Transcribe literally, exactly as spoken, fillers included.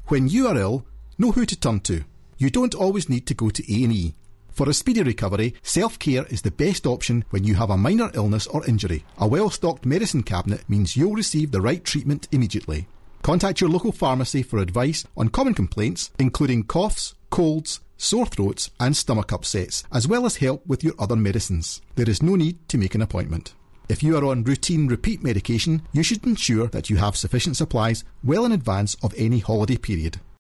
When you are ill, know who to turn to. You don't always need to go to A and E. For a speedy recovery, self-care is the best option when you have a minor illness or injury. A well-stocked medicine cabinet means you'll receive the right treatment immediately. Contact your local pharmacy for advice on common complaints, including coughs, colds, sore throats and stomach upsets, as well as help with your other medicines. There is no need to make an appointment. If you are on routine repeat medication, you should ensure that you have sufficient supplies well in advance of any holiday period.